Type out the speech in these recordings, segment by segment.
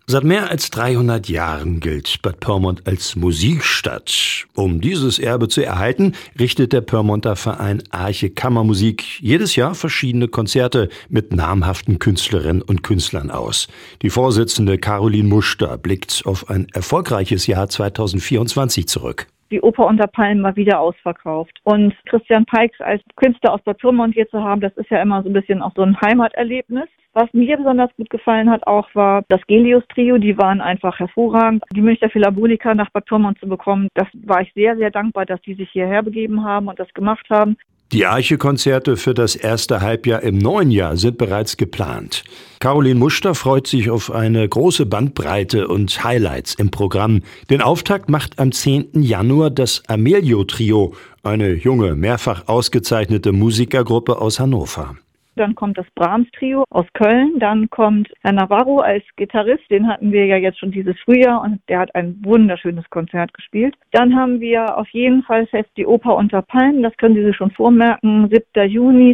Seit mehr als 300 Jahren gilt Bad Pyrmont als Musikstadt. Um dieses Erbe zu erhalten, richtet der Pyrmonter Verein Arche Kammermusik jedes Jahr verschiedene Konzerte mit namhaften Künstlerinnen und Künstlern aus. Die Vorsitzende Caroline Muster blickt auf ein erfolgreiches Jahr 2024 zurück. Die Oper unter Palmen war wieder ausverkauft. Und Christian Peix als Künstler aus Bad Pyrmont hier zu haben, das ist ja immer so ein bisschen auch so ein Heimaterlebnis. Was mir besonders gut gefallen hat auch, war das Gelius-Trio. Die waren einfach hervorragend. Die Münchner Philharmoniker nach Bad Pyrmont zu bekommen, das war ich sehr, sehr dankbar, dass die sich hierher begeben haben und das gemacht haben. Die Arche-Konzerte für das erste Halbjahr im neuen Jahr sind bereits geplant. Caroline Muster freut sich auf eine große Bandbreite und Highlights im Programm. Den Auftakt macht am 10. Januar das Amelio-Trio, eine junge, mehrfach ausgezeichnete Musikergruppe aus Hannover. Dann kommt das Brahms-Trio aus Köln. Dann kommt Herr Navarro als Gitarrist. Den hatten wir ja jetzt schon dieses Frühjahr und der hat ein wunderschönes Konzert gespielt. Dann haben wir auf jeden Fall fest die Oper unter Palmen. Das können Sie sich schon vormerken. 7. Juni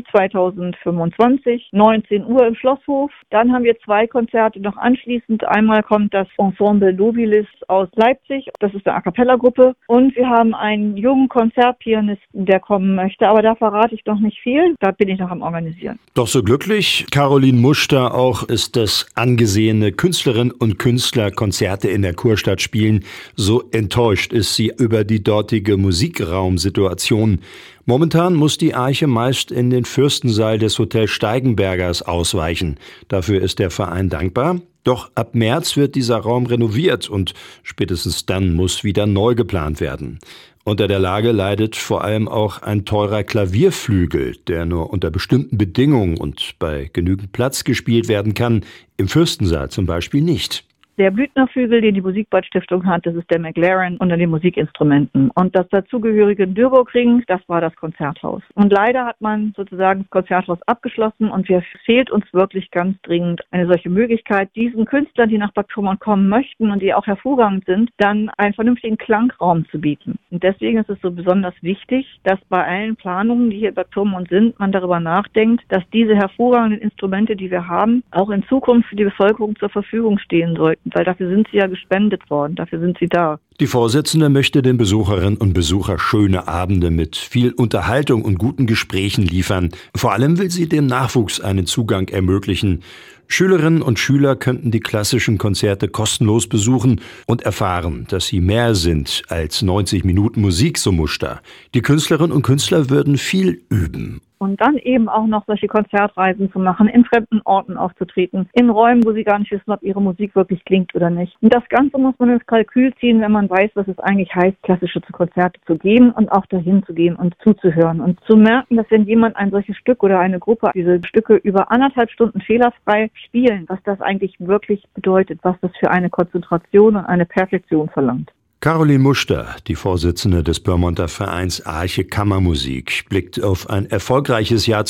2025, 19 Uhr im Schlosshof. Dann haben wir 2 Konzerte noch anschließend. Einmal kommt das Ensemble Nobilis aus Leipzig. Das ist eine A-Cappella-Gruppe. Und wir haben einen jungen Konzertpianisten, der kommen möchte. Aber da verrate ich noch nicht viel. Da bin ich noch am Organisieren. Doch so glücklich Caroline Muster auch ist, dass angesehene Künstlerinnen und Künstler Konzerte in der Kurstadt spielen, so enttäuscht ist sie über die dortige Musikraumsituation. Momentan muss die Arche meist in den Fürstensaal des Hotel Steigenbergers ausweichen. Dafür ist der Verein dankbar. Doch ab März wird dieser Raum renoviert und spätestens dann muss wieder neu geplant werden. Unter der Lage leidet vor allem auch ein teurer Klavierflügel, der nur unter bestimmten Bedingungen und bei genügend Platz gespielt werden kann, im Fürstensaal zum Beispiel nicht. Der Blüthner-Flügel, den die Musikbad-Stiftung hat, das ist der McLaren unter den Musikinstrumenten. Und das dazugehörige Dürburgring, das war das Konzerthaus. Und leider hat man sozusagen das Konzerthaus abgeschlossen und fehlt uns wirklich ganz dringend eine solche Möglichkeit, diesen Künstlern, die nach Bad Pyrmont kommen möchten und die auch hervorragend sind, dann einen vernünftigen Klangraum zu bieten. Und deswegen ist es so besonders wichtig, dass bei allen Planungen, die hier in Bad Pyrmont sind, man darüber nachdenkt, dass diese hervorragenden Instrumente, die wir haben, auch in Zukunft für die Bevölkerung zur Verfügung stehen sollten. Weil dafür sind sie ja gespendet worden, dafür sind sie da. Die Vorsitzende möchte den Besucherinnen und Besuchern schöne Abende mit viel Unterhaltung und guten Gesprächen liefern. Vor allem will sie dem Nachwuchs einen Zugang ermöglichen. Schülerinnen und Schüler könnten die klassischen Konzerte kostenlos besuchen und erfahren, dass sie mehr sind als 90 Minuten Musik, so Muster. Die Künstlerinnen und Künstler würden viel üben. Und dann eben auch noch solche Konzertreisen zu machen, in fremden Orten aufzutreten, in Räumen, wo sie gar nicht wissen, ob ihre Musik wirklich klingt oder nicht. Und das Ganze muss man ins Kalkül ziehen, wenn man weiß, was es eigentlich heißt, klassische Konzerte zu gehen und auch dahin zu gehen und zuzuhören. Und zu merken, dass wenn jemand ein solches Stück oder eine Gruppe diese Stücke über 1,5 Stunden fehlerfrei spielen, was das eigentlich wirklich bedeutet, was das für eine Konzentration und eine Perfektion verlangt. Caroline Muster, die Vorsitzende des Pyrmonter Vereins Arche Kammermusik, blickt auf ein erfolgreiches Jahr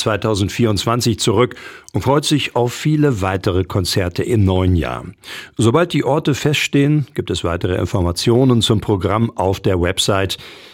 2024 zurück und freut sich auf viele weitere Konzerte im neuen Jahr. Sobald die Orte feststehen, gibt es weitere Informationen zum Programm auf der Website